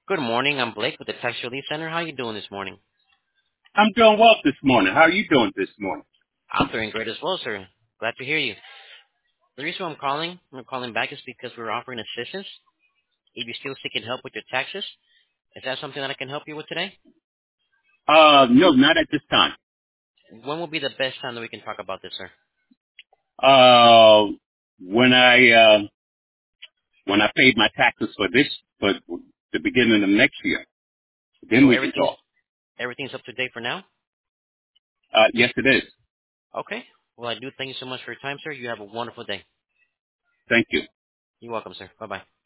Good morning. I'm Blake with the Tax Relief Center. How are you doing this morning? I'm doing well this morning. How are you doing this morning? I'm doing great as well, sir. Glad to hear you. The reason I'm calling back is because we're offering assistance if you're still seeking help with your taxes. Is that something that I can help you with today? No, not at this time. When will be the best time that we can talk about this, sir? Uh, when I, uh, when I paid my taxes for the beginning of next year, then So we can everything's talk. everything's up to date for now? Yes, it is. Okay. Well, I do thank you so much for your time, sir. You have a wonderful day. Thank you. You're welcome, sir. Bye-bye.